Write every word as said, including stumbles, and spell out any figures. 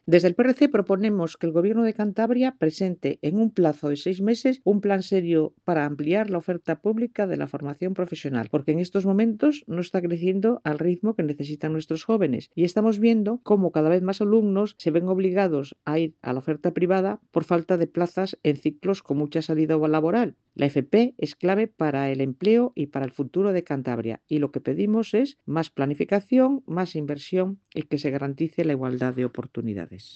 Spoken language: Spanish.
Desde el P R C proponemos que el Gobierno de Cantabria presente en un plazo de seis meses un plan serio para ampliar la oferta pública de la formación profesional, porque en estos momentos no está creciendo al ritmo que necesitan nuestros jóvenes y estamos viendo cómo cada vez más alumnos se ven obligados a ir a la oferta privada por falta de plazas en ciclos con mucha salida laboral. La F P es clave para el empleo y para el futuro de Cantabria y lo que pedimos es más planificación, más inversión y que se garantice la igualdad de oportunidades.